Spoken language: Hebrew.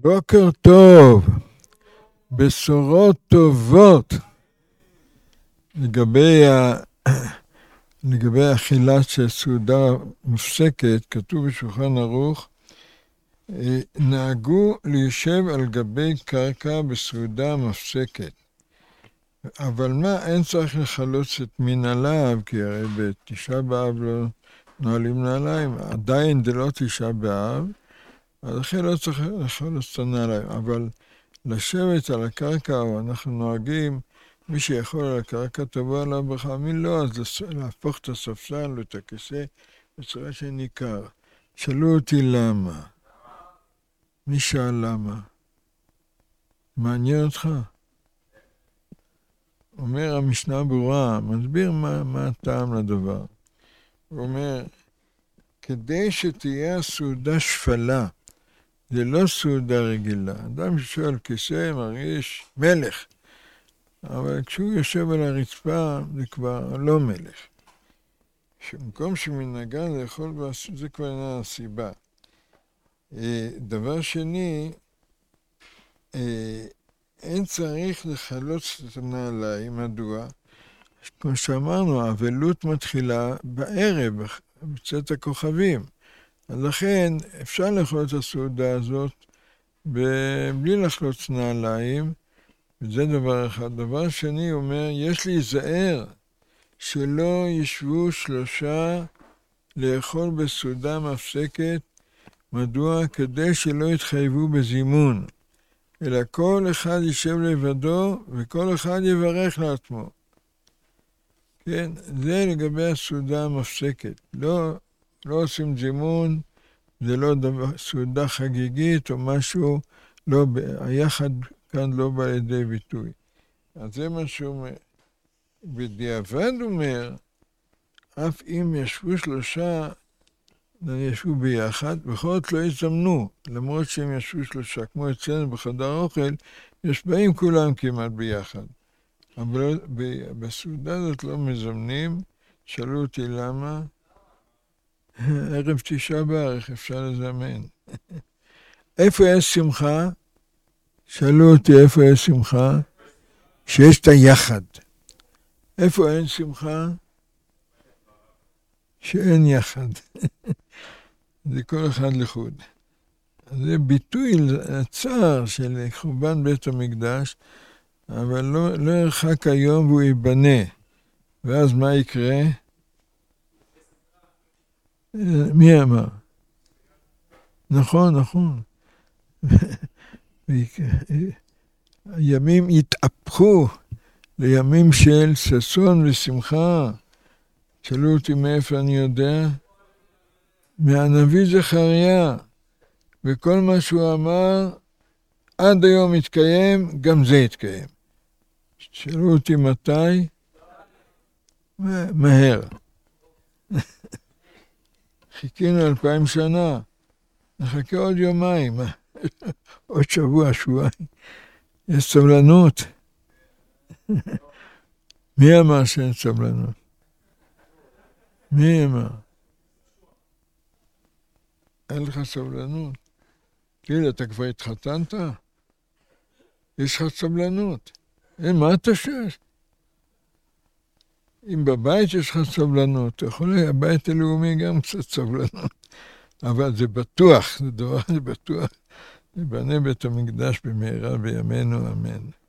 בוקר טוב, בשורות טובות לגבי אכילה של סעודה מופסקת. כתוב בשולחן ערוך, נהגו להישב על גבי קרקע בסעודה מופסקת. אבל מה, אין צריך לחלוץ את מנעליו, כי הרי בתשעה באב לא נועלים נעליים, עדיין זה לא תשעה באב, אז לכן לא צריך לחלוץ את הנעליים, אבל לשבת על הקרקע, או אנחנו נוהגים, מי שיכול על הקרקע תבוא עליו ברכה, מי לא, אז להפוך את הספסל או את הכיסא בצורה שניכר. שאלו אותי למה. מי שאל למה? מעניין אותך? אומר המשנה ברורה, מסביר מה הטעם לדבר. הוא אומר, כדי שתהיה הסעודה שפלה, זה לא סעודה רגילה. אדם ששואל כיסא מרגיש מלך, אבל כשהוא יושב על הרצפה זה כבר לא מלך. במקום שמנהגה לאכול, זה כבר אינה הסיבה. דבר שני, אין צריך לחלוץ את הנעליים. מדוע? כמו שאמרנו, האבלות מתחילה בערב, בצאת הכוכבים. אז לכן אפשר לאכול את הסעודה הזאת בלי לחלוץ נעליים, וזה דבר אחד. דבר שני אומר, יש להיזהר שלא ישבו שלושה לאכול בסעודה מפסקת. מדוע? כדי שלא יתחייבו בזימון, אלא כל אחד יישב לבדו וכל אחד יברך לעצמו. כן, זה לגבי הסעודה המפסקת. לא עושים זימון, זה לא סעודה חגיגית או משהו, לא, היחד כאן לא בא לידי ביטוי. אז זה מה שהוא אומר. בדיעבד אומר, אף אם ישבו שלושה, ישבו ביחד, בכל זאת לא יזמנו, למרות שהם ישבו שלושה, כמו אצלנו בחדר אוכל, יש באים כולם כמעט ביחד. אבל בסעודה הזאת לא מזמנים. שאלו אותי למה? ערב תשעה באב, אפשר לזמן. איפה יש שמחה? שאלו אותי איפה יש שמחה? שיש את היחד. איפה אין שמחה? שאין יחד. זה כל אחד לחוד. זה ביטוי לצער של חורבן בית המקדש, אבל לא ירחק היום והוא ייבנה. ואז מה יקרה? מי אמר? נכון. הימים יתהפכו לימים של ששון ושמחה. שאלו אותי מאיפה אני יודע? מהנביא זכריה. וכל מה שהוא אמר, עד היום יתקיים, גם זה יתקיים. שאלו אותי מתי? מהר. חיכינו 2000 שנה. נחכה עוד יומיים. עוד שבועיים. יש סבלנות. מי אמר שאין סבלנות? מי אמר? אין לך סבלנות. תראה, אתה כבר התחתנת? יש לך סבלנות. מה אתה שואל? אם בבית יש לך סבלנות, אתה יכול להיות, הבית הלאומי גם קצת סבלנות. אבל זה בטוח, זה בטוח. יבנה בית המקדש במהרה בימינו, אמן.